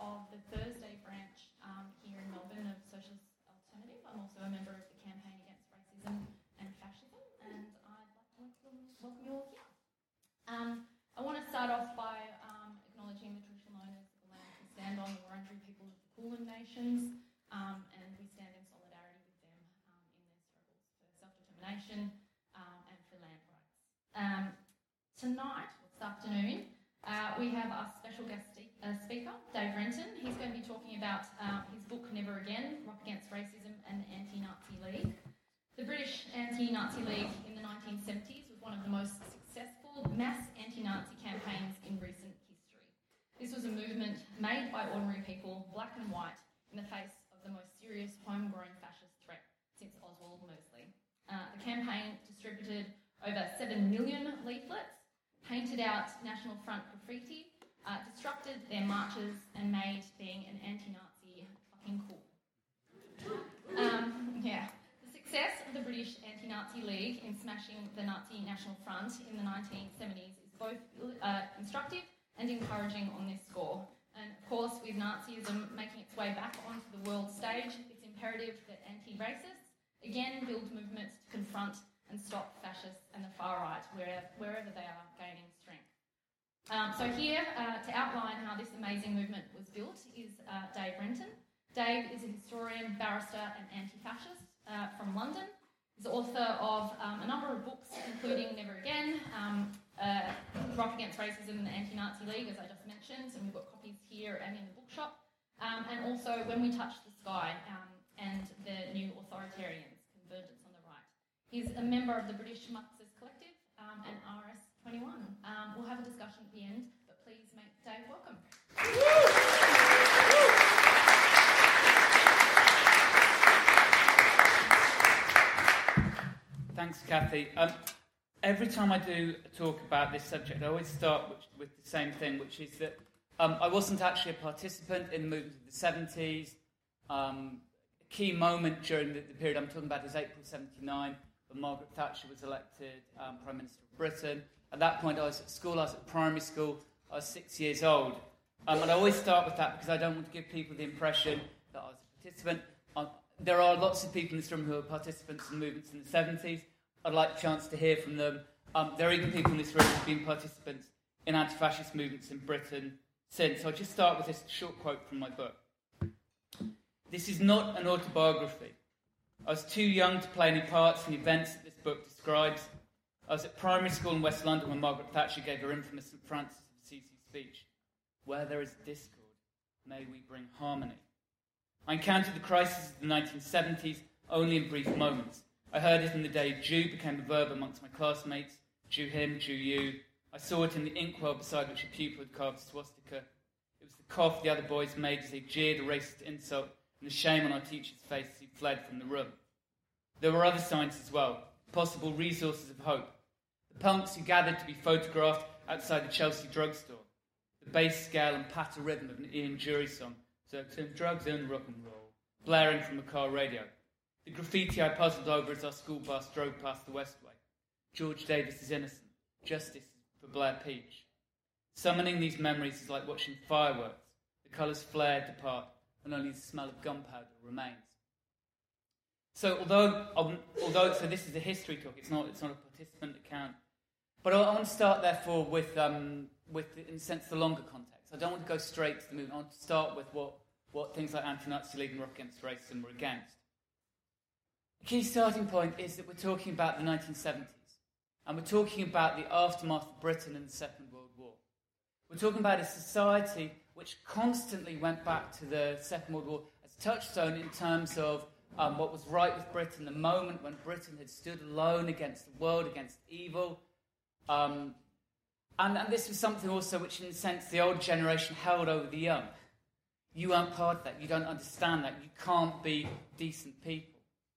of the Thursday branch here in Melbourne of Socialist Alternative. I'm also a member of the Campaign Against Racism and Fascism, and I'd like to welcome you all here. I want to start off by acknowledging the traditional owners of the land we stand on, the Wurundjeri people of the Kulin Nations, and we stand in solidarity with them in their struggles for self-determination and for land rights. Tonight, or this afternoon, we have our special guest speaker, Dave Renton. He's going to be talking about his book, Never Again, Rock Against Racism and the Anti-Nazi League. The British Anti-Nazi League in the 1970s was one of the most successful mass anti-Nazi campaigns in recent history. This was a movement made by ordinary people, black and white, in the face of the most serious homegrown fascist threat since Oswald Mosley. The campaign distributed over 7 million leaflets, painted out National Front graffiti, disrupted their marches, and made being an anti-Nazi fucking cool. The success of the British Anti-Nazi League in smashing the Nazi National Front in the 1970s is both instructive and encouraging on this score. And of course, with Nazism making its way back onto the world stage, it's imperative that anti-racists again build movements to confront and stop fascists and the far right wherever they are gaining strength. So here, to outline how this amazing movement was built, is Dave Renton. Dave is a historian, barrister and anti-fascist from London. He's the author of a number of books, including Never Again, Rock Against Racism and the Anti-Nazi League, as I just mentioned, and we've got copies here and in the bookshop, and also When We Touch the Sky and the New Authoritarians, Convergence on the Right. He's a member of the British Marxist Collective and RS21. We'll have a discussion at the end, but please make Dave welcome. Thanks, Kathy. Every time I do talk about this subject, I always start with the same thing, which is that I wasn't actually a participant in the movement of the 70s. A key moment during the period I'm talking about is April 79, when Margaret Thatcher was elected Prime Minister of Britain. At that point, I was at school, I was at primary school, I was 6 years old. And I always start with that because I don't want to give people the impression that I was a participant. There are lots of people in this room who are participants in movements in the 70s. I'd like a chance to hear from them. There are even people in this room who have been participants in anti-fascist movements in Britain since. So I'll just start with this short quote from my book. This is not an autobiography. I was too young to play any parts in the events that this book describes. I was at primary school in West London when Margaret Thatcher gave her infamous St Francis of Assisi speech. Where there is discord, may we bring harmony. I encountered the crisis of the 1970s only in brief moments. I heard it in the day Jew became a verb amongst my classmates, Jew him, Jew you. I saw it in the inkwell beside which a pupil had carved a swastika. It was the cough the other boys made as they jeered a racist insult, and the shame on our teacher's face as he fled from the room. There were other signs as well, possible resources of hope. The punks who gathered to be photographed outside the Chelsea drugstore. The bass scale and patter rhythm of an Ian Dury song, sex and drugs and rock and roll, blaring from a car radio. The graffiti I puzzled over as our school bus drove past the Westway. George Davis is innocent. Justice for Blair Peach. Summoning these memories is like watching fireworks. The colours flare, depart, and only the smell of gunpowder remains. So although this is a history talk, it's not a participant account. But I want to start, therefore, with in a sense, the longer context. I don't want to go straight to the movement. I want to start with what things like Anti-Nazi League and Rock Against Racism were against. The key starting point is that we're talking about the 1970s. And we're talking about the aftermath of Britain in the Second World War. We're talking about a society which constantly went back to the Second World War as a touchstone in terms of what was right with Britain, the moment when Britain had stood alone against the world, against evil. And this was something also which, in a sense, the old generation held over the young. You aren't part of that. You don't understand that. You can't be decent people.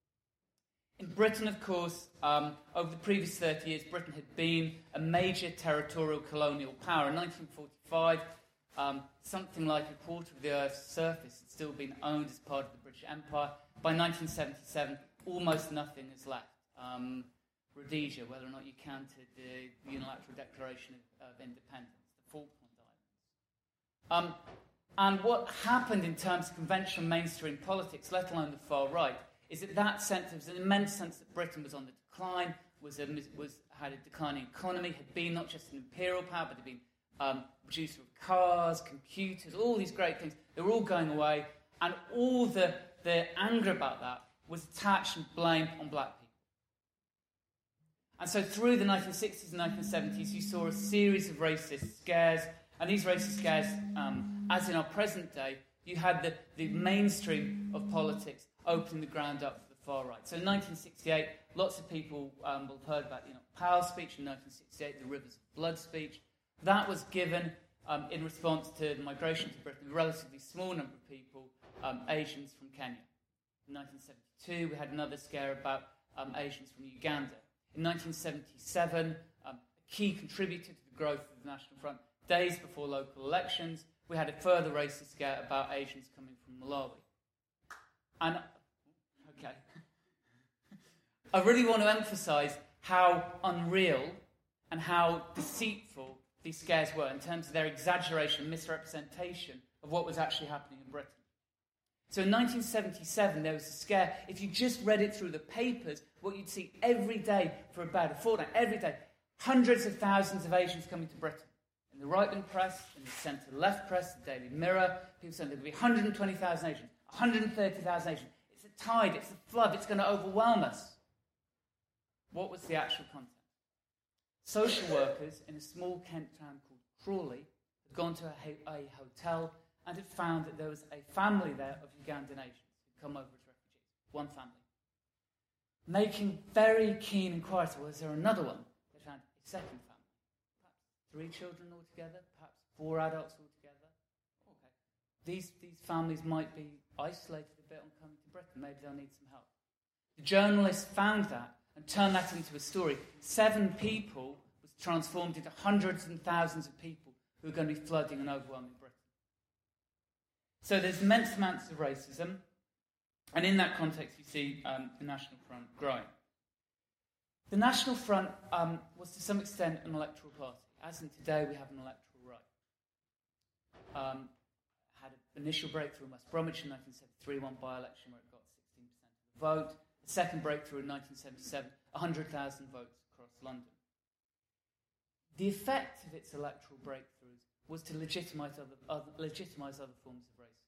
In Britain, of course, over the previous 30 years, Britain had been a major territorial colonial power. In 1945, something like a quarter of the Earth's surface had still been owned as part of the British Empire. By 1977, almost nothing is left. Rhodesia, whether or not you counted the Unilateral Declaration of Independence, the Falkland Islands. And what happened in terms of conventional mainstream politics, let alone the far right, is that there was an immense sense that Britain was on the decline, had a declining economy, had been not just an imperial power, but had been producer of cars, computers, all these great things. They were all going away, and all the anger about that was attached and blamed on black people. And so through the 1960s and 1970s, you saw a series of racist scares, and these racist scares, as in our present day, you had the mainstream of politics opening the ground up for the far right. So in 1968, lots of people will have heard about the Powell speech in 1968, the Rivers of Blood speech. That was given in response to the migration to Britain, a relatively small number of people, Asians from Kenya. In 1972, we had another scare about Asians from Uganda. In 1977, a key contributor to the growth of the National Front, days before local elections, we had a further racist scare about Asians coming from Malawi. And, okay, I really want to emphasise how unreal and how deceitful these scares were in terms of their exaggeration, misrepresentation of what was actually happening in Britain. So in 1977, there was a scare. If you just read it through the papers, what you'd see every day for about a fortnight, every day, hundreds of thousands of Asians coming to Britain. In the right-wing press, in the centre-left press, the Daily Mirror, people saying there would be 120,000 Asians, 130,000 Asians. It's a tide, it's a flood, it's going to overwhelm us. What was the actual content? Social workers in a small Kent town called Crawley had gone to a hotel and had found that there was a family there of Ugandan Asians who'd come over as refugees. One family. Making very keen inquiries, was there another one? They found a second family. Perhaps 3 children altogether, perhaps 4 adults altogether. Okay. These families might be isolated a bit on coming to Britain. Maybe they'll need some help. The journalists found that and turned that into a story. 7 people was transformed into hundreds and thousands of people who are going to be flooding and overwhelming Britain. So there's immense amounts of racism, and in that context you see the National Front growing. The National Front was to some extent an electoral party, as in today we have an electoral right. Had an initial breakthrough in West Bromwich in 1973, one by-election where it got 16% of the vote. A second breakthrough in 1977, 100,000 votes across London. The effect of its electoral breakthroughs was to legitimise other forms of racism.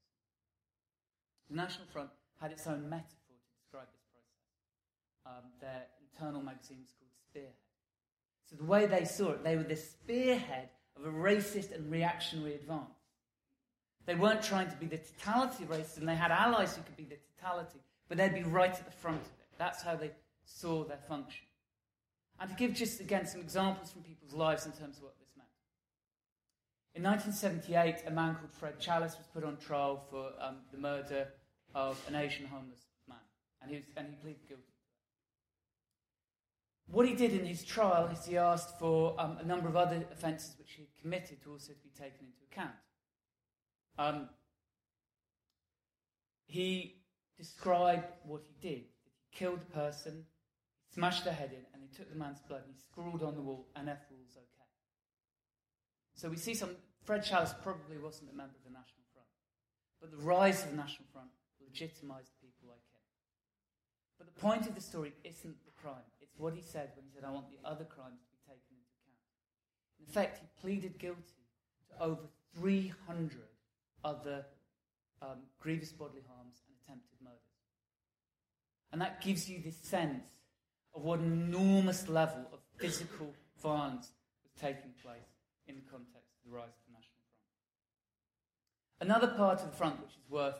The National Front had its own metaphor to describe this process. Their internal magazine was called Spearhead. So the way they saw it, they were the spearhead of a racist and reactionary advance. They weren't trying to be the totality of racism. They had allies who could be the totality, but they'd be right at the front of it. That's how they saw their function. And to give just, again, some examples from people's lives in terms of what this meant. In 1978, a man called Fred Challis was put on trial for the murder of an Asian homeless man, and he pleaded guilty. What he did in his trial is he asked for a number of other offences which he had committed to also be taken into account. He described what he did. That he killed a person, smashed their head in, and he took the man's blood and he scrawled on the wall, and F rules okay. So we see Fred Challis probably wasn't a member of the National Front, but the rise of the National Front legitimised people like him. But the point of the story isn't the crime. It's what he said when he said, I want the other crimes to be taken into account. In effect, he pleaded guilty to over 300 other grievous bodily harms and attempted murders. And that gives you this sense of what an enormous level of physical violence was taking place in the context of the rise of the National Front. Another part of the front which is worth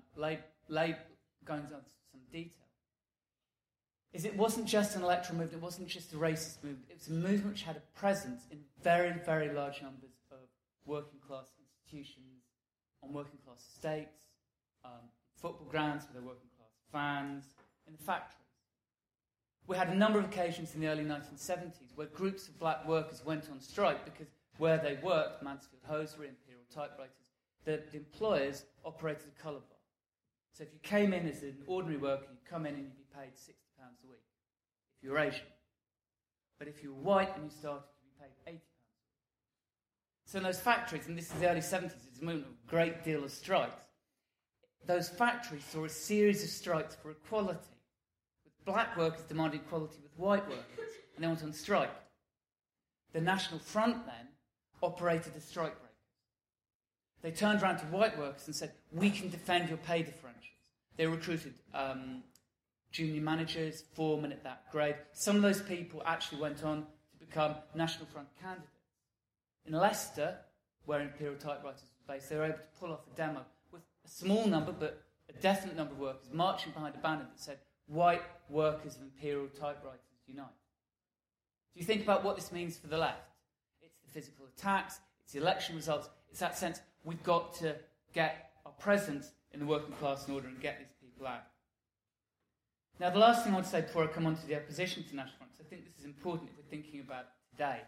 going into some detail is it wasn't just an electoral movement, it wasn't just a racist movement, it was a movement which had a presence in very, very large numbers of working class institutions, on working class estates, football grounds with their working class fans, in the factories. We had a number of occasions in the early 1970s where groups of black workers went on strike because where they worked, Mansfield Hosiery, Imperial Typewriters, the employers operated a colour bar. So if you came in as an ordinary worker, you'd come in and you'd be paid £60 a week if you were Asian. But if you were white and you started, you'd be paid £80 a week. So in those factories, and this is the early 70s, it's a moment of a great deal of strikes. Those factories saw a series of strikes for equality, with black workers demanding equality with white workers, and they went on strike. The National Front then operated as strike breakers. They turned around to white workers and said, we can defend your pay differentials. They recruited junior managers, foremen at that grade. Some of those people actually went on to become National Front candidates. In Leicester, where Imperial Typewriters was based, they were able to pull off a demo with a small number, but a definite number of workers marching behind a banner that said, white workers of Imperial Typewriters unite. Do you think about what this means for the left? It's the physical attacks, it's the election results, it's that sense we've got to get our presence in the working class in order and get these people out. Now, the last thing I want to say before I come on to the opposition to National Front, because I think this is important if we're thinking about today.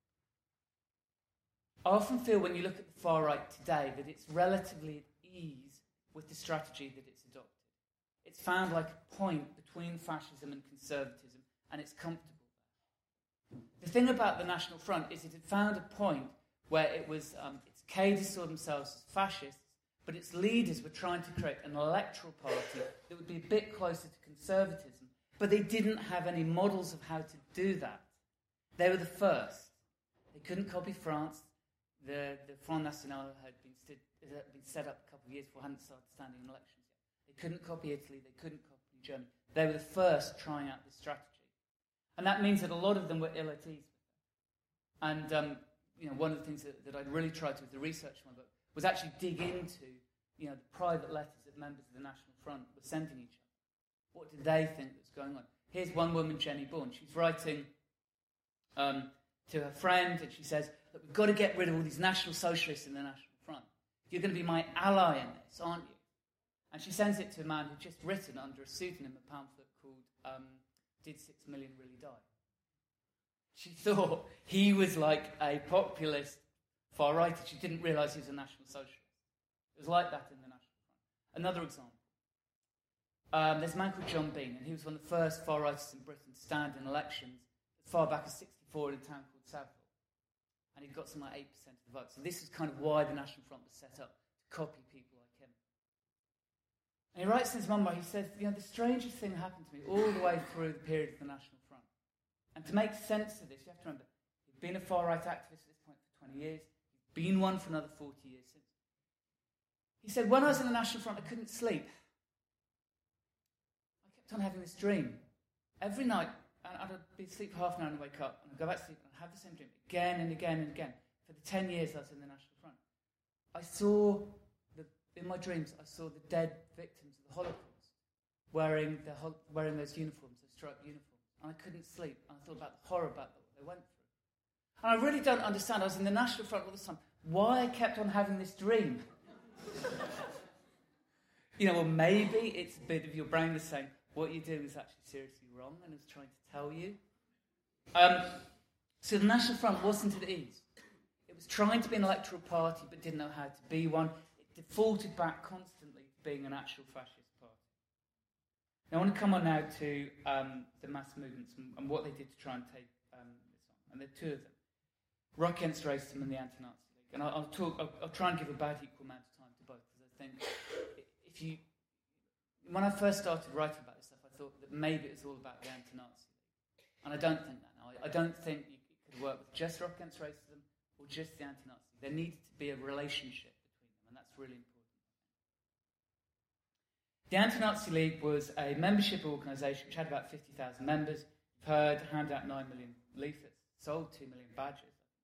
I often feel when you look at the far right today that it's relatively at ease with the strategy that it's adopted. It's found like a point between fascism and conservatism, and it's comfortable there. The thing about the National Front is it had found a point where it was, its cadres saw themselves as fascists, but its leaders were trying to create an electoral party that would be a bit closer to conservatism, but they didn't have any models of how to do that. They were the first. They couldn't copy France. The Front National had been set up a couple of years before, hadn't started standing in elections yet. They couldn't copy Italy. They couldn't copy Germany. They were the first trying out this strategy. And that means that a lot of them were ill at ease with it. And one of the things that I really tried to with the research for my book was actually dig into the private letters that members of the National Front were sending each other. What did they think was going on? Here's one woman, Jenny Bourne. She's writing to her friend, and she says, look, we've got to get rid of all these National Socialists in the National Front. You're going to be my ally in this, aren't you? And she sends it to a man who'd just written under a pseudonym a pamphlet called Did 6 Million Really Die? She thought he was like a populist far-righter. She didn't realise he was a National Socialist. It was like that in the National Front. Another example. There's a man called John Bean, and he was one of the first far-righters in Britain to stand in elections as far back as 1964 in a town called Saville. And he got something like 8% of the vote. So this is kind of why the National Front was set up, to copy people like him. And he writes in his memoir, he says, the strangest thing happened to me all the way through the period of the National Front. And to make sense of this, you have to remember, he'd been a far-right activist at this point for 20 years. He'd been one for another 40 years since. He said, when I was in the National Front, I couldn't sleep. I kept on having this dream. Every night, and I'd be asleep for half an hour and wake up, and I'd go back to sleep, and I'd have the same dream again and again and again. For the 10 years I was in the National Front, I saw, in my dreams, I saw the dead victims of the Holocaust wearing those uniforms, those striped uniforms. And I couldn't sleep, and I thought about the horror about what they went through. And I really don't understand, I was in the National Front all the time, why I kept on having this dream. Well, maybe it's a bit of your brain that's saying, what you're doing is actually seriously wrong, and it's trying to tell you. So the National Front wasn't at ease. It was trying to be an electoral party, but didn't know how to be one. It defaulted back constantly to being an actual fascist party. Now, I want to come on now to the mass movements and what they did to try and take this on. And there are two of them. Rock Against Racism and the Anti-Nazi League. And I'll try and give about equal amount of time to both, because I think when I first started writing about this stuff, I thought that maybe it was all about the Anti-Nazi League. And I don't think that now. I don't think you could work with just Rock Against Racism or just the Anti-Nazi. There needed to be a relationship between them, and that's really important. The Anti-Nazi League was a membership organisation which had about 50,000 members. We've heard, handed out 9 million leaflets, sold 2 million badges.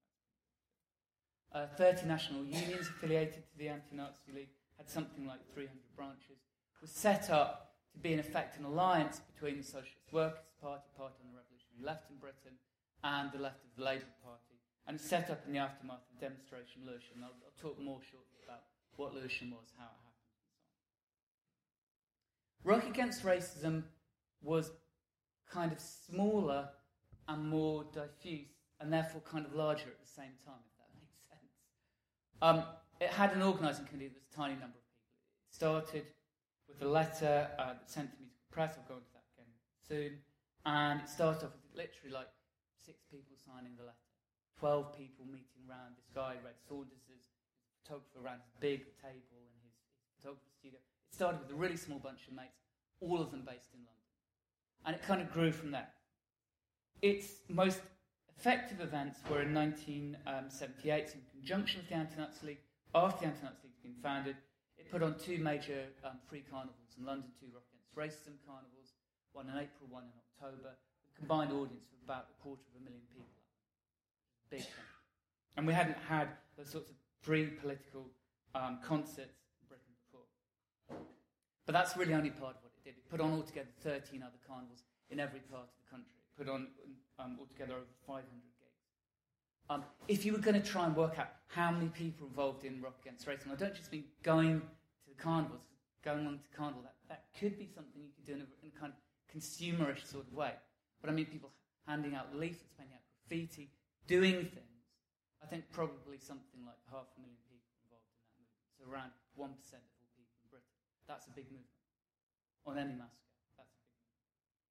30 national unions affiliated to the Anti-Nazi League, had something like 300 branches, was set up to be in effect an alliance between the Socialist Workers' Party, party on the revolutionary left in Britain, and the left of the Labour Party. And it's set up in the aftermath of Demonstration Lewisham. I'll talk more shortly about what Lewisham was, how it happened, and so on. Rock Against Racism was kind of smaller and more diffuse, and therefore kind of larger at the same time, if that makes sense. It had an organising committee that was a tiny number of people. It started with a letter that sent to Musical Press. I'll go into that again soon. And it started off with literally like 6 people signing the letter. 12 people meeting around this guy, Red Saunders, photographer, around his big table in his photography studio. It started with a really small bunch of mates, all of them based in London. And it kind of grew from there. Its most effective events were in 1978, in conjunction with the Anti-Nazi League. After the Anti-Nazi League had been founded, it put on 2 major free carnivals in London, 2 Rock Against Racism carnivals, one in April, one in October, with a combined audience of about 250,000 people. Big thing. And we hadn't had those sorts of free political concerts in Britain before. But that's really only part of what it did. It put on altogether 13 other carnivals in every part of the country. It put on altogether over 500 gigs. If you were going to try and work out how many people involved in Rock Against Racism, I don't just mean going to the carnivals, going on to carnival. That could be something you could do in a kind of consumerish sort of way. But I mean people handing out leaflets, painting out graffiti, doing things. I think probably something like 500,000 people involved in that movement. So around 1% of all people in Britain. That's a big movement. On any mass scale, that's a big movement.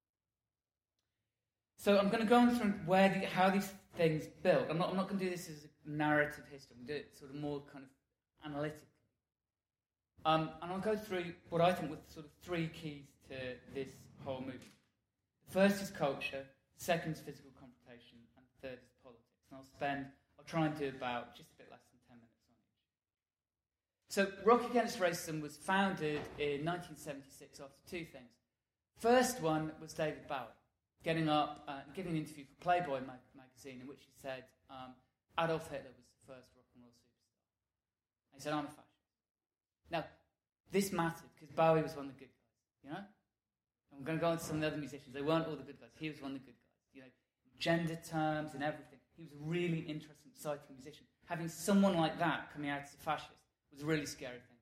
So I'm going to go on through how these things built. I'm not going to do this as a narrative history. I'm going to do it sort of more kind of analytically. And I'll go through what I think were sort of 3 keys to this whole movement. The first is culture, second is physical confrontation, and the third is politics. And I'll try and do about just a bit less than 10 minutes on each. So Rock Against Racism was founded in 1976 after 2 things. First one was David Bowie getting up and giving an interview for Playboy magazine in which he said Adolf Hitler was the first rock and roll superstar. And he said, I'm a fascist. Now, this mattered because Bowie was one of the good guys, you know? And we're going to go on to some of the other musicians. They weren't all the good guys. He was one of the good guys, you know, gender terms and everything. He was a really interesting, exciting musician. Having someone like that coming out as a fascist was a really scary thing.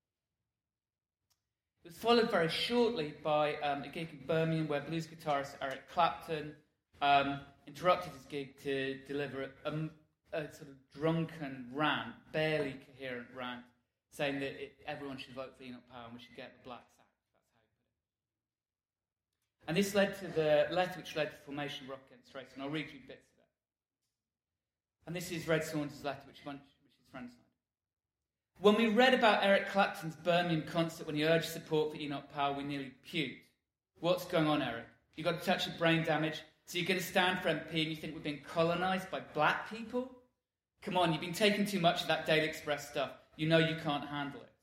It was followed very shortly by a gig in Birmingham where blues guitarist Eric Clapton interrupted his gig to deliver a sort of drunken rant, barely coherent rant, saying that everyone should vote for Enoch Powell and we should get the blacks out. That's how he put it. And this led to the letter which led to the formation of Rock Against Racism, and I'll read you bits of it. And this is Red Saunders' letter, which his friend signed. When we read about Eric Clapton's Birmingham concert when he urged support for Enoch Powell, we nearly puked. What's going on, Eric? You got a touch of brain damage, so you're going to stand for MP and you think we're being colonised by black people? Come on, you've been taking too much of that Daily Express stuff. You know you can't handle it.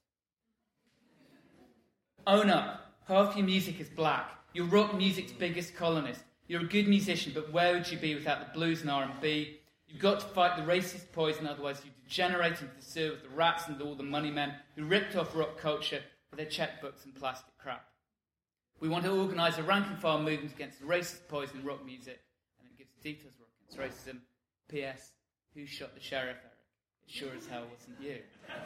Own up. Half your music is black. You're rock music's biggest colonist. You're a good musician, but where would you be without the blues and R&B? You've got to fight the racist poison, otherwise you degenerate into the sewer with the rats and all the money men who ripped off rock culture with their checkbooks and plastic crap. We want to organise a rank-and-file movement against the racist poison in rock music, and it gives details of Rock Against Racism. P.S. Who shot the sheriff, Eric? It sure as hell wasn't you.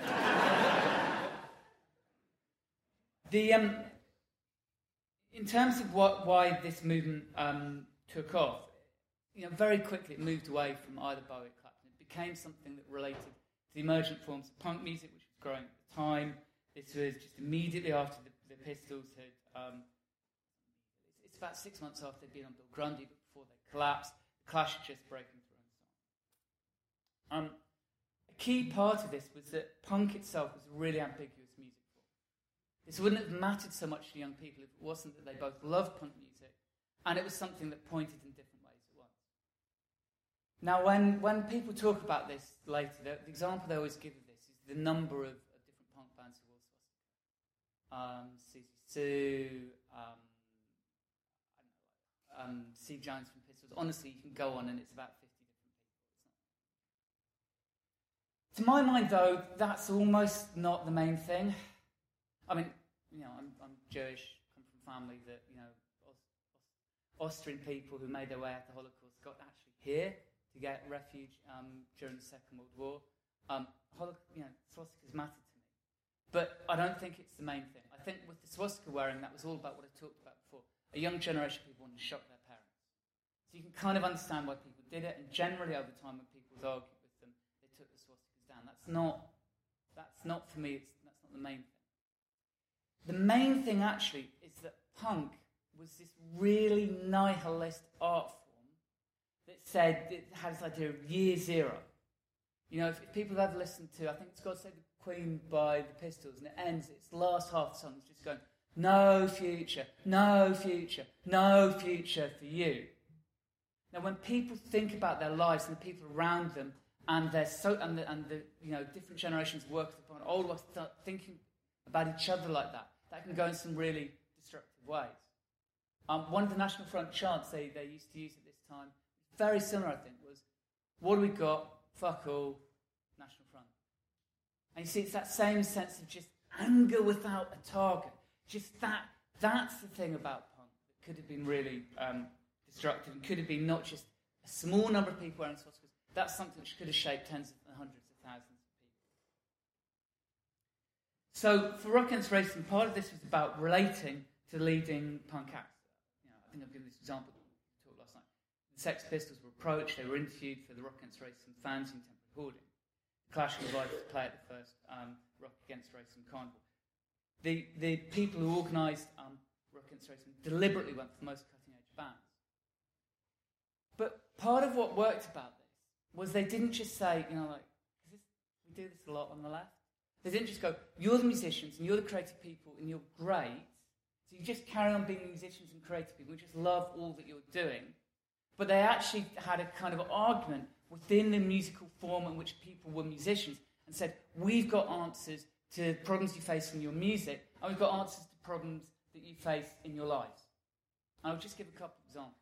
In terms of why this movement took off, you know, very quickly it moved away from either Bowie or Clapton. It became something that related to the emergent forms of punk music, which was growing at the time. This was just immediately after the Pistols had... it's about 6 months after they'd been on Bill Grundy, but before they collapsed. The Clash had just breaking through and so on. A key part of this was that punk itself was a really ambiguous music form. This wouldn't have mattered so much to young people if it wasn't that they both loved punk music, and it was something that pointed in different ways at once. Now, when people talk about this later, the example they always give of this is the number of different punk bands who also Siouxsie Steve Jones from Pistols. Honestly, you can go on and it's about 50 different people. To my mind, though, that's almost not the main thing. I mean, you know, I'm Jewish, come from a family that, you know, Austrian people who made their way out of the Holocaust got actually here to get refuge during the Second World War. Swastikas mattered to me. But I don't think it's the main thing. I think with the swastika wearing, that was all about what I talked about before. A young generation of people wanted to shock their parents. So you can kind of understand why people did it, and generally over time when people was arguing with them, they took the swastikas down. That's not for me, that's not the main thing. The main thing actually is that punk was this really nihilist art form that said, it had this idea of year zero. You know, if people have ever listened to, I think it's God Save the Queen by the Pistols, and it ends, its the last half of the song is just going, no future, no future, no future for you. Now, when people think about their lives and the people around them, and the different generations of workers upon old ones start thinking about each other like that, that can go in some really destructive ways. One of the National Front chants they used to use at this time, very similar, I think, was, what do we got? Fuck all, National Front. And you see, it's that same sense of just anger without a target. Just that's the thing about punk that could have been really destructive and could have been not just a small number of people wearing swastikas. That's something which could have shaped tens and hundreds of thousands of people. So for Rock Against Racism, part of this was about relating to leading punk acts. You know, I think I've given this example talk last night. The Sex Pistols were approached, they were interviewed for the Rock Against Racism fans in Temporary Hoarding. The Clash were invited to play at the first Rock Against Racism carnival. The people who organised Rock Against Racism deliberately went for the most cutting-edge bands. But part of what worked about this was they didn't just say, you know, like, we do this a lot on the left. They didn't just go, you're the musicians and you're the creative people and you're great, so you just carry on being musicians and creative people. We just love all that you're doing. But they actually had a kind of argument within the musical form in which people were musicians and said, we've got answers to problems you face in your music, and we've got answers to problems that you face in your lives. And I'll just give a couple of examples.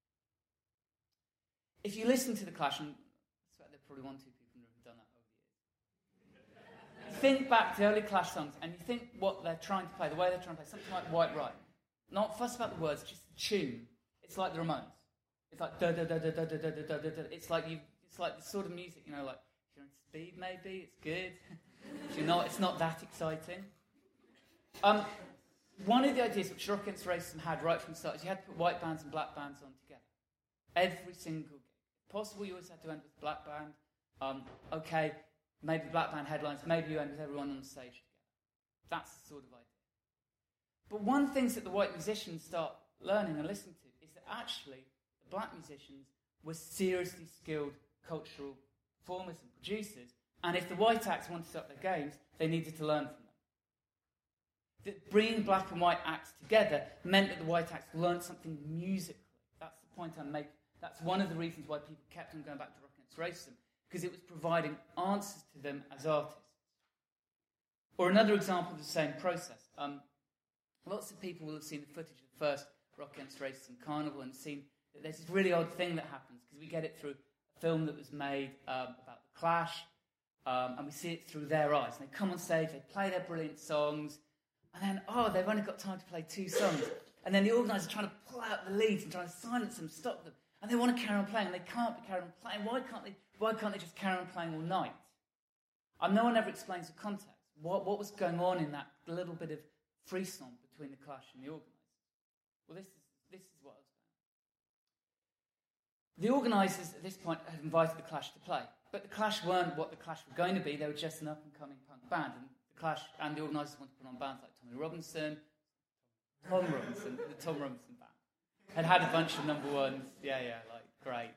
If you listen to The Clash, and I suspect there are probably one or two people who have done that over the years, think back to early Clash songs, and you think what they're trying to play, the way they're trying to play, something like White Right. Not fuss about the words, just the tune. It's like the Ramones. It's like da da da da da da da da da da. It's like the sort of music, you know, like if you're on speed, maybe it's good. If you're not, it's not that exciting. One of the ideas which Rock Against Racism had right from the start is you had to put white bands and black bands on together. Every single gig. If possible, you always had to end with a black band. Okay, maybe the black band headlines, maybe you end with everyone on the stage together. That's the sort of idea. But one of the things that the white musicians start learning and listening to is that actually the black musicians were seriously skilled cultural performers and producers, and if the white acts wanted to up their games, they needed to learn from them. That bringing black and white acts together meant that the white acts learned something musically. That's the point I'm making. That's one of the reasons why people kept on going back to Rock Against Racism, because it was providing answers to them as artists. Or another example of the same process. Lots of people will have seen the footage of the first Rock Against Racism carnival and seen that there's this really odd thing that happens, because we get it through a film that was made about the Clash, and we see it through their eyes. And they come on stage, they play their brilliant songs, and then, they've only got time to play 2 songs. And then the organisers are trying to pull out the leads and trying to silence them, stop them. And they want to carry on playing, and they can't carry on playing. Why can't they just carry on playing all night? No one ever explains the context. What was going on in that little bit of frisson between the Clash and the organisers? Well, this is what I was saying. The organisers at this point had invited the Clash to play, but the Clash weren't what the Clash were going to be. They were just an up-and-coming punk band, and the Clash and the organisers wanted to put on bands like Tom Robinson, the Tom Robinson band. Had a bunch of number ones. Yeah, like, great.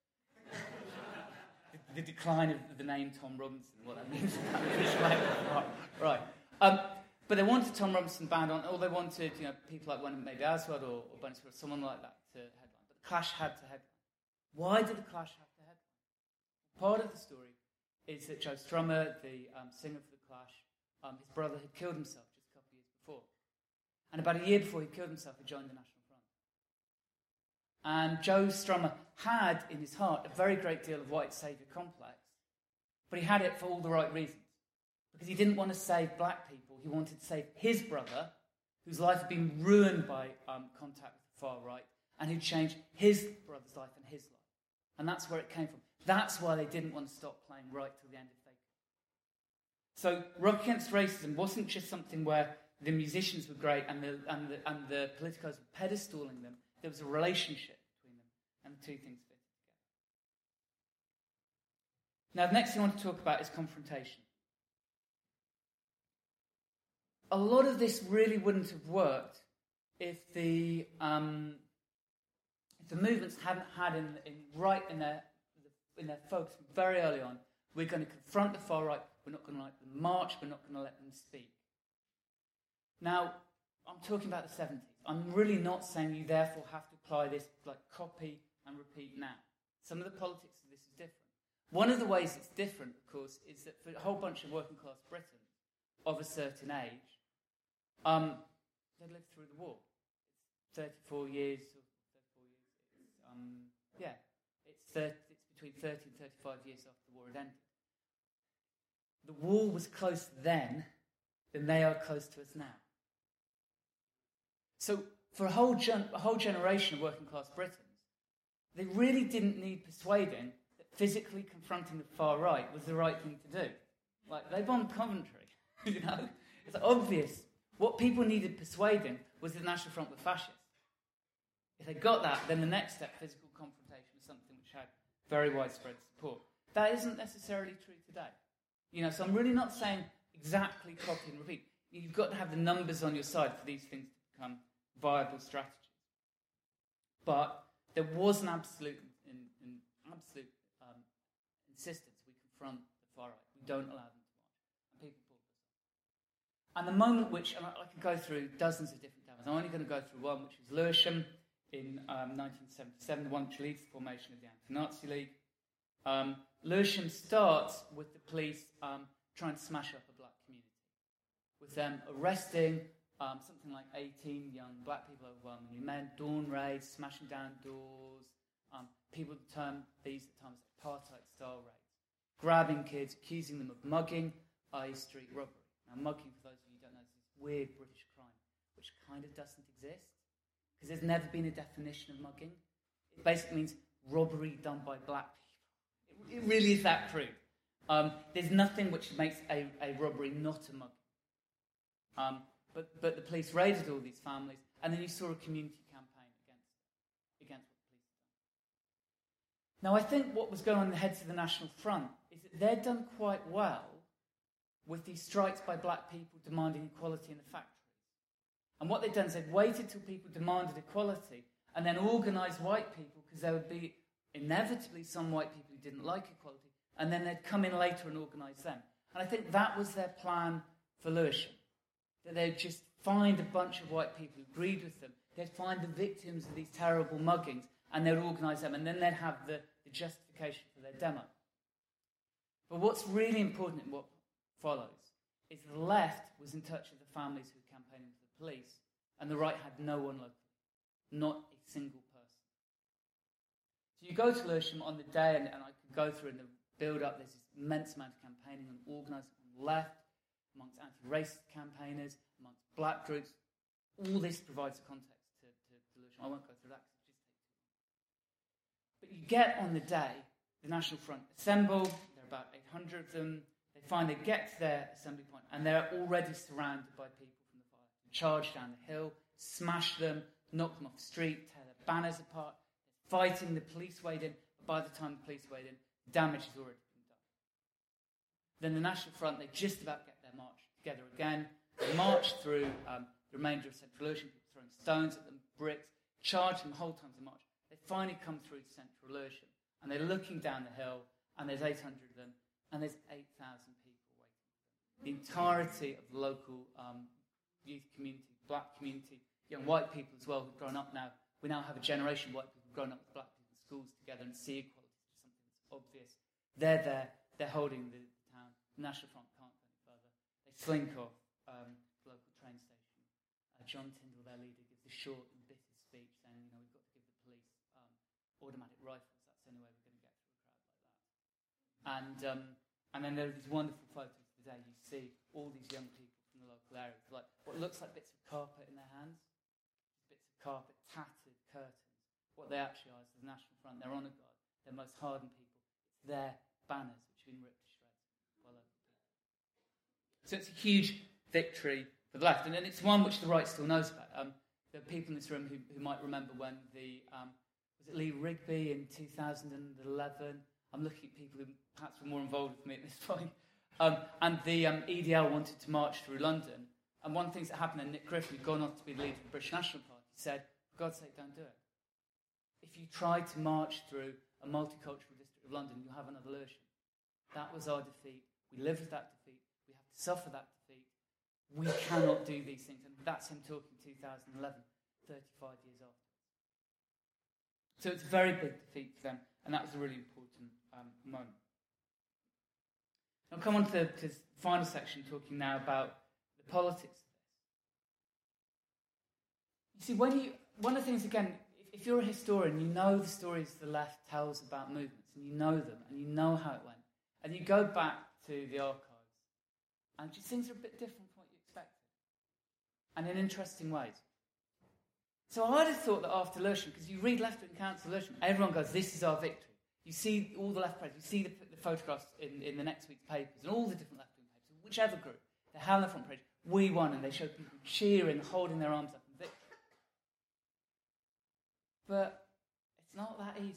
The decline of the name Tom Robinson, what that means. Right. But they wanted Tom Robinson band on, or they wanted, people like maybe Aswad or Bunny Squirrel, someone like that to headline. But the Clash had to headline. Why did the Clash have to headline? Part of the story is that Joe Strummer, the singer for the Clash, his brother had killed himself just a couple of years before. And about a year before he killed himself, he joined the National Front. And Joe Strummer had, in his heart, a very great deal of white saviour complex, but he had it for all the right reasons. Because he didn't want to save black people, he wanted to save his brother, whose life had been ruined by contact with the far right, and who changed his brother's life and his life. And that's where it came from. That's why they didn't want to stop playing right till the end if they could. So Rock Against Racism wasn't just something where the musicians were great and the politicos were pedestaling them. There was a relationship between them, and the two things fit together. Now, the next thing I want to talk about is confrontation. A lot of this really wouldn't have worked if the if the movements hadn't had in their focus from very early on, we're going to confront the far right, we're not going to let them march, we're not going to let them speak. Now, I'm talking about the 70s. I'm really not saying you therefore have to apply this like copy and repeat now. Some of the politics of this is different. One of the ways it's different, of course, is that for a whole bunch of working class Britons of a certain age, they lived through the war. It's 34 years, it's between 30 and 35 years after the war had ended. The war was closer then than they are close to us now. So for a whole generation of working class Britons, they really didn't need persuading that physically confronting the far right was the right thing to do. Like, they bombed Coventry, you know? It's obvious. What people needed persuading was that the National Front were fascist. If they got that, then the next step, physical confrontation, was something which had very widespread support. That isn't necessarily true today. You know, so I'm really not saying exactly copy and repeat. You've got to have the numbers on your side for these things to become viable strategies. But there was an absolute insistence we confront the far right. We don't allow them to march. And people pulled this off. And the moment which, and I can go through dozens of different demos. I'm only going to go through one, which was Lewisham in 1977, the one which leads to the formation of the Anti-Nazi League. Lewisham starts with the police trying to smash up a black community, with them arresting something like 18 young black people, overwhelmingly men, dawn raids, smashing down doors. People term these at times apartheid-style raids, grabbing kids, accusing them of mugging, i.e. street robbery. Now, mugging, for those of you who don't know, is this weird British crime, which kind of doesn't exist, because there's never been a definition of mugging. It basically means robbery done by black people. It really is that crude. There's nothing which makes a robbery not a mugging. But the police raided all these families, and then you saw a community campaign against what the police had done. Now, I think what was going on in the heads of the National Front is that they'd done quite well with these strikes by black people demanding equality in the factories. And what they'd done is they'd waited till people demanded equality and then organised white people, because there would be inevitably some white people who didn't like equality, and then they'd come in later and organise them. And I think that was their plan for Lewisham, that they'd just find a bunch of white people who agreed with them, they'd find the victims of these terrible muggings, and they'd organise them, and then they'd have the justification for their demo. But what's really important in what follows is the left was in touch with the families who were campaigning for the police, and the right had no one locally, not a single person. So you go to Lewisham on the day, and I could go through in the build-up, there's this immense amount of campaigning and organising on the left, amongst anti-racist campaigners, amongst black groups. All this provides a context to Lewisham. I won't go through that because it just takes too long. But you get on the day, the National Front assemble, there are about 800 of them, they finally get to their assembly point, and they're already surrounded by people from the fire. They charge down the hill, smash them, knock them off the street, tear their banners apart, they're fighting, the police wade in, but by the time the police wade in, damage has already been done. Then the National Front, they just about get their march together again. They march through the remainder of Central Lewisham, people throwing stones at them, bricks, charging the whole time they march. They finally come through to Central Lewisham, and they're looking down the hill, and there's 800 of them, and there's 8,000 people waiting for them. The entirety of the local youth community, black community, young white people as well who've grown up now. We now have a generation of white people who've grown up with black people in schools together and see equality as something that's obvious. They're there, they're holding the town. The National Front can't go any further. They slink off the local train station. John Tyndall, their leader, gives a short and bitter speech saying, you know, we've got to give the police automatic rifles. That's the only way we're going to get through a crowd like that. And then there are these wonderful photos today. You see all these young people from the local area with like what looks like bits of carpet in their hands, bits of carpet, tattered curtains. What they actually are is the National Front. They're honour guard. They're most hardened people. It's their banners which have been ripped to shreds by local people. So it's a huge victory for the left, and it's one which the right still knows about. There are people in this room who might remember when was it Lee Rigby in 2011? I'm looking at people who perhaps were more involved with me at this point. And the EDL wanted to march through London. And one of the things that happened, and Nick Griffin, who'd gone on to be the leader of the British National Party, said, for God's sake, don't do it. if you try to march through a multicultural district of London, you have another Lewisham. That was our defeat. We live with that defeat. We have to suffer that defeat. We cannot do these things. And that's him talking 2011, 35 years after. So it's a very big defeat for them, and that was a really important moment. I'll come on to the final section, talking now about the politics of this. You see, one of the things, again, if you're a historian, you know the stories the left tells about movements, and you know them, and you know how it went. And you go back to the archives, and just things are a bit different from what you expected, and in interesting ways. So I'd have thought that after Lewisham, because you read Left Wing Council Lewisham, everyone goes, this is our victory. You see all the left press, you see the photographs in the next week's papers, and all the different left-wing papers, whichever group, they have on the front page, we won, and they show people cheering, holding their arms up in victory. But it's not that easy.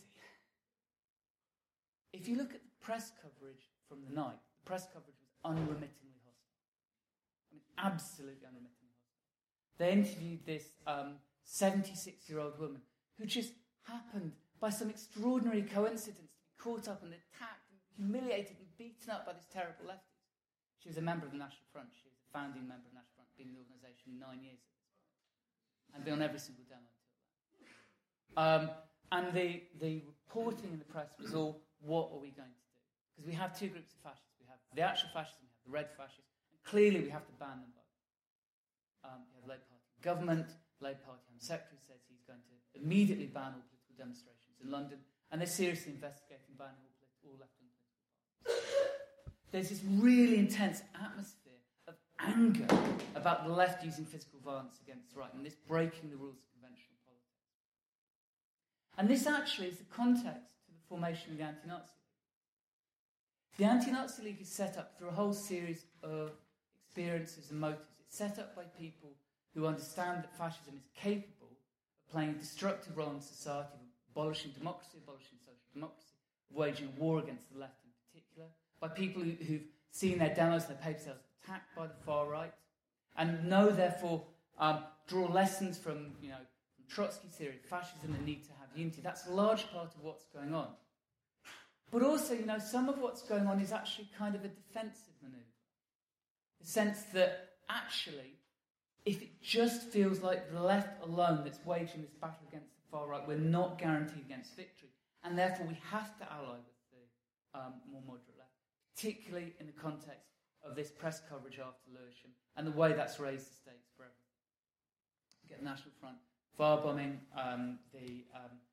If you look at the press coverage from the night, the press coverage was unremittingly hostile. I mean, absolutely unremittingly hostile. They interviewed this 76-year-old woman who just happened, by some extraordinary coincidence, to be caught up and attacked and humiliated and beaten up by this terrible leftist. She was a member of the National Front. She was a founding member of the National Front, been in the organisation 9 years at this point, and been on every single demo until then. And the reporting in the press was all, what are we going to do? Because we have two groups of fascists. We have the actual fascists and we have the red fascists. And clearly we have to ban them both. We have the Labour Party government. Labour Party Home Secretary says he's going to immediately ban all political demonstrations in London, and they're seriously investigating banning all left-wing political parties. There's this really intense atmosphere of anger about the left using physical violence against the right, and this breaking the rules of conventional politics. And this actually is the context to the formation of the Anti-Nazi League. The Anti-Nazi League is set up through a whole series of experiences and motives. It's set up by people who understand that fascism is capable of playing a destructive role in society, of abolishing democracy, abolishing social democracy, waging war against the left in particular, by people who've seen their demos and their paper sales attacked by the far right, and know, therefore, draw lessons from Trotsky's theory of fascism, the need to have unity. That's a large part of what's going on. But also, some of what's going on is actually kind of a defensive manoeuvre. The sense that, actually, if it just feels like the left alone that's waging this battle against the far right, we're not guaranteed against victory. And therefore we have to ally with the more moderate left, particularly in the context of this press coverage after Lewisham and the way that's raised the stakes for everyone. You get the National Front firebombing, the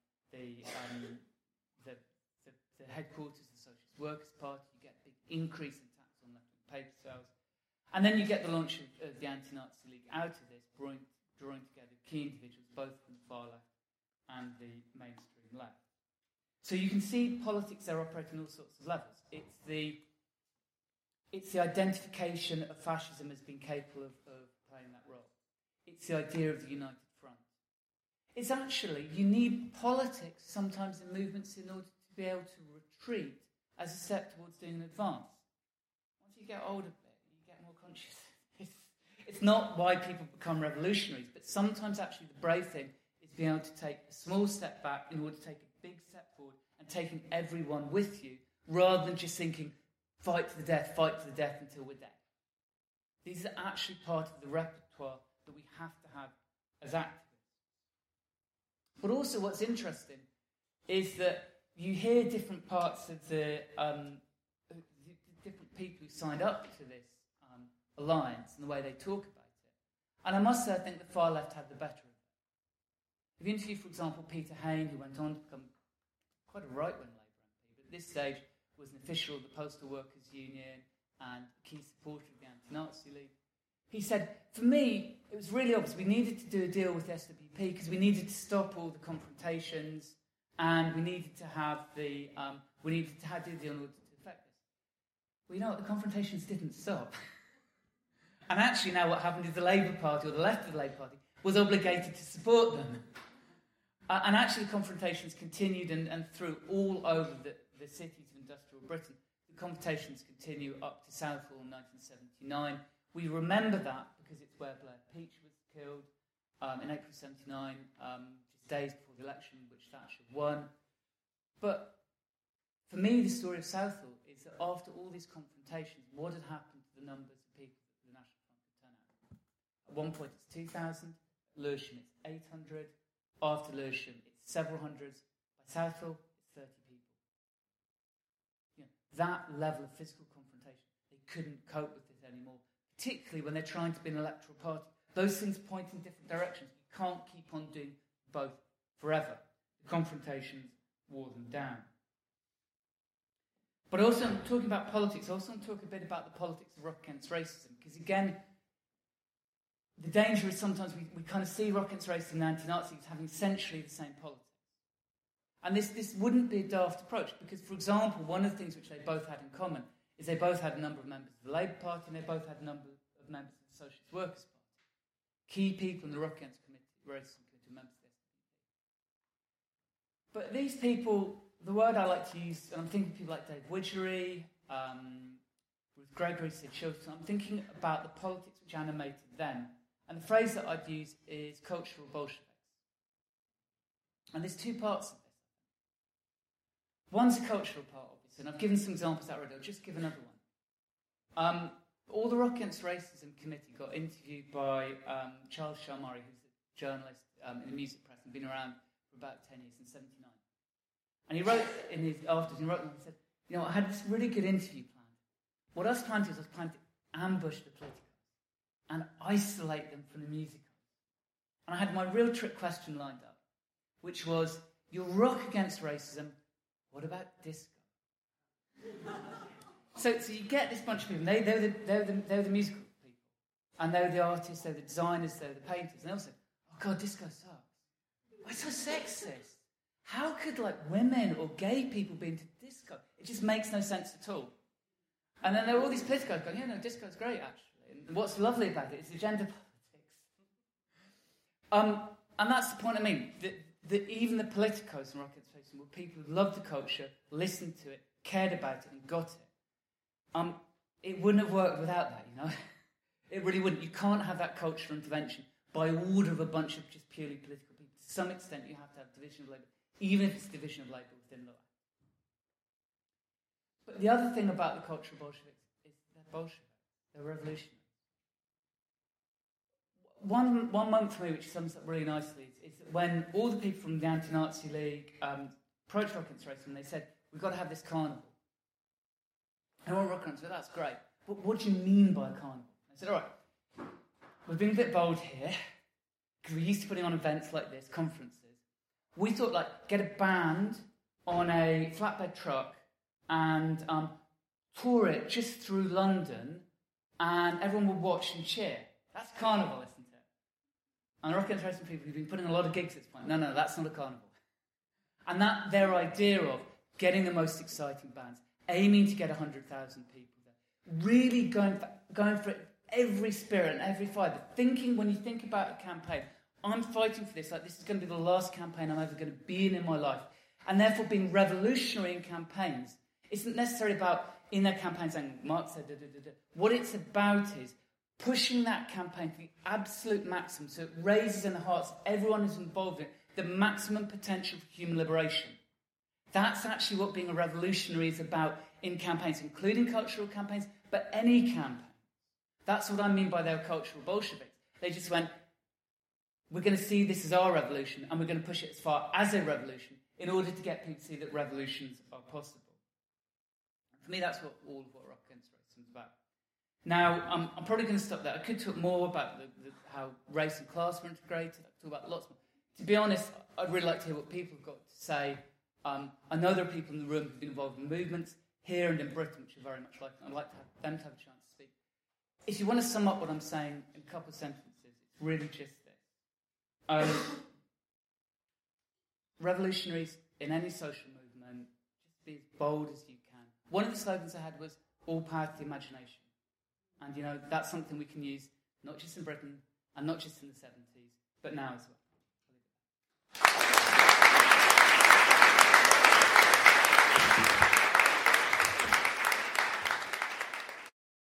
headquarters of the Socialist Workers' Party, you get a big increase in tax on left-wing paper sales. And then you get the launch of the Anti-Nazi League out of this, drawing together key individuals, both from the far left and the mainstream left. So you can see politics there operating on all sorts of levels. It's the identification of fascism as being capable of playing that role. It's the idea of the united front. It's actually, you need politics sometimes in movements in order to be able to retreat as a step towards doing an advance. Once you get older, conscious. It's not why people become revolutionaries, but sometimes actually the brave thing is being able to take a small step back in order to take a big step forward and taking everyone with you, rather than just thinking, fight to the death until we're dead. These are actually part of the repertoire that we have to have as activists. But also what's interesting is that you hear different parts of the different people who signed up to this alliance and the way they talk about it. And I must say, I think the far left had the better of it. If you interview, for example, Peter Hain, who went on to become quite a right-wing Labour MP, but at this stage was an official of the Postal Workers Union and a key supporter of the Anti-Nazi League, he said, for me, it was really obvious we needed to do a deal with SWP because we needed to stop all the confrontations and we needed to have do the deal in order to effect this. Well, you know what? The confrontations didn't stop. And actually now what happened is the Labour Party, or the left of the Labour Party, was obligated to support them. And actually the confrontations continued and through all over the cities of industrial Britain. The confrontations continue up to Southall in 1979. We remember that because it's where Blair Peach was killed in April 79, just days before the election in which Thatcher won. But for me, the story of Southall is that after all these confrontations, what had happened to the numbers of people that the National Front could turn out? At one point it's 2,000, at Lewisham it's 800, after Lewisham it's several hundreds, by Southall it's 30 people. That level of physical confrontation, they couldn't cope with it anymore, particularly when they're trying to be an electoral party. Those things point in different directions. You can't keep on doing both forever. The confrontations wore them down. But also, I'm talking about politics. I also want to talk a bit about the politics of Rock Against Racism, because again, the danger is sometimes we kind of see Rock Against Racism and anti-Nazis having essentially the same politics. And this wouldn't be a daft approach, because, for example, one of the things which they both had in common is they both had a number of members of the Labour Party and they both had a number of members of the Socialist Workers' Party. Key people in the Rock Against Racism Committee were members of the SDP. But these people, the word I like to use, and I'm thinking of people like Dave Widgery, Ruth Gregory, Sid Chilton, I'm thinking about the politics which animated them. And the phrase that I'd use is cultural Bolsheviks. And there's two parts of this. One's a cultural part, obviously, and I've given some examples already. I'll just give another one. All the Rock Against Racism Committee got interviewed by Charles Sharmari, who's a journalist in the music press and been around for about 10 years, in 79. And he wrote in his afterwards, he said, I had this really good interview planned. What I was planning to do was I was planning to ambush the politicos and isolate them from the musicals. And I had my real trick question lined up, which was, you're Rock Against Racism, what about disco? So you get this bunch of people, they're the musical people, and they're the artists, they're the designers, they're the painters, and they all say, oh God, disco sucks. Why so sexist? How could women or gay people be into disco? It just makes no sense at all. And then there are all these politicos going, disco's great actually. And what's lovely about it is the gender politics. And that's the point I mean. That even the politicos in Rock Against Racism were people who loved the culture, listened to it, cared about it, and got it. It wouldn't have worked without that, It really wouldn't. You can't have that cultural intervention by order of a bunch of just purely political people. To some extent, you have to have division of labour, even if it's division of labour within the left. But the other thing about the cultural Bolsheviks is they're Bolsheviks. They're revolutionaries. One month for me, which sums up really nicely, is that when all the people from the Anti-Nazi League approached Rock Against Racism, they said, we've got to have this carnival. And all Rock Against said, that's great, but what do you mean by a carnival? I said, all right, we've been a bit bold here, because we're used to putting on events like this, conferences. We thought, get a band on a flatbed truck and tour it just through London, and everyone would watch and cheer. That's carnival, isn't it? And the Rock Against Racism people who've been putting a lot of gigs at this point, no, that's not a carnival. And that their idea of getting the most exciting bands, aiming to get 100,000 people there, really going for it, every spirit and every fibre, thinking when you think about a campaign, I'm fighting for this, this is going to be the last campaign I'm ever going to be in my life. And therefore being revolutionary in campaigns isn't necessarily about, in their campaign saying, Mark said, What it's about is pushing that campaign to the absolute maximum so it raises in the hearts of everyone who's involved in it the maximum potential for human liberation. That's actually what being a revolutionary is about in campaigns, including cultural campaigns, but any campaign. That's what I mean by their cultural Bolsheviks. They just went, we're going to see this as our revolution and we're going to push it as far as a revolution in order to get people to see that revolutions are possible. And for me, that's what all of what Rock Against Racism is about. Now, I'm probably going to stop there. I could talk more about how race and class were integrated. I could talk about lots more. To be honest, I'd really like to hear what people have got to say. I know there are people in the room who've been involved in movements here and in Britain, which are very much like it. I'd like to have them to have a chance to speak. If you want to sum up what I'm saying in a couple of sentences, it's really just this. Revolutionaries in any social movement, just be as bold as you can. One of the slogans I had was, all power to the imagination. And, that's something we can use, not just in Britain, and not just in the 70s, but now as well.